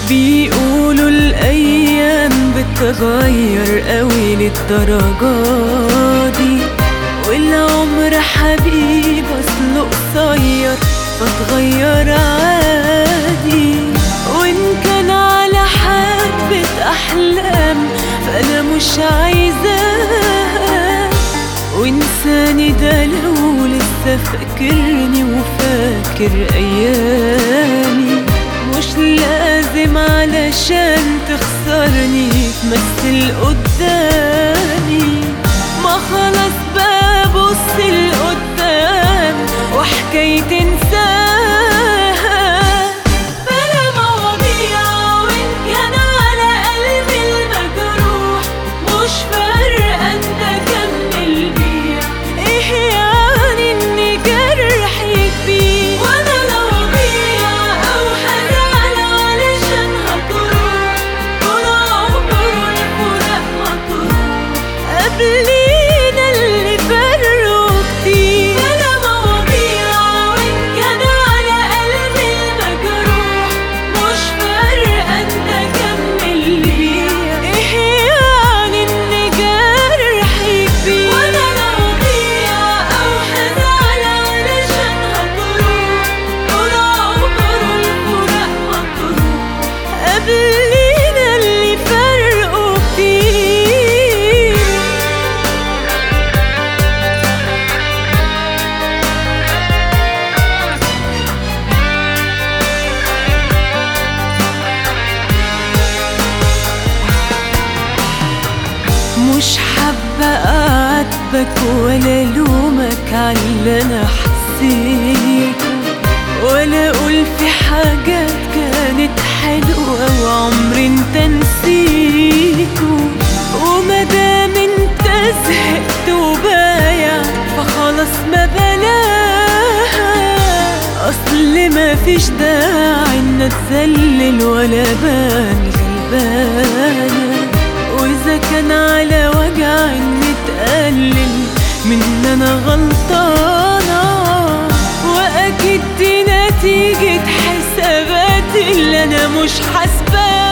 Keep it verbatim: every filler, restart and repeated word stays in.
بيقولوا الأيام بتغير قوي للدرجة دي، والعمر حبيب أصله قصير فتغير عادي. وإن كان على حبة أحلام فأنا مش عايزاها، وإنساني ده لو لسه فاكرني وفاكر أيامي، مش لازم علشان تخسرني تمثل قدامي. ما خلاص ببص لقدام وحكاية تنساها، بلا مواضيع. وإن كان على قلبي المجروح مش فارقة انت كمل بيع، ايه يعني اني جرحي كبير وانا لو ضيع او هزعل علشان هتروح طول عمره الفراق مطروح. قبلينا اللي فرقوا كتير، بلا مواضيع. وإن كان على قلبي المجروح مش فارقة انت كمل بيع، ايه يعني اني جرحي كبير وانا لو ضيع او هزعل علشان هتروح طول عمره الفراق مطروح. قبلينا اللي فرقوا كتير. مش حابة أعاتبك ولا لومك على اللي أنا حسيته، ولا أقول في حاجات كانت حلوة وعمري انت نسيته. ومادام انت زهقت وبايع فخلاص ما بلاها، أصل مفيش داعي ان اتذلل ولا بان غلبانة. وإذا كان على وجع إني تقلل من أنا غلطانة، وأكيد دي نتيجة حسابات اللي أنا مش حاسباها.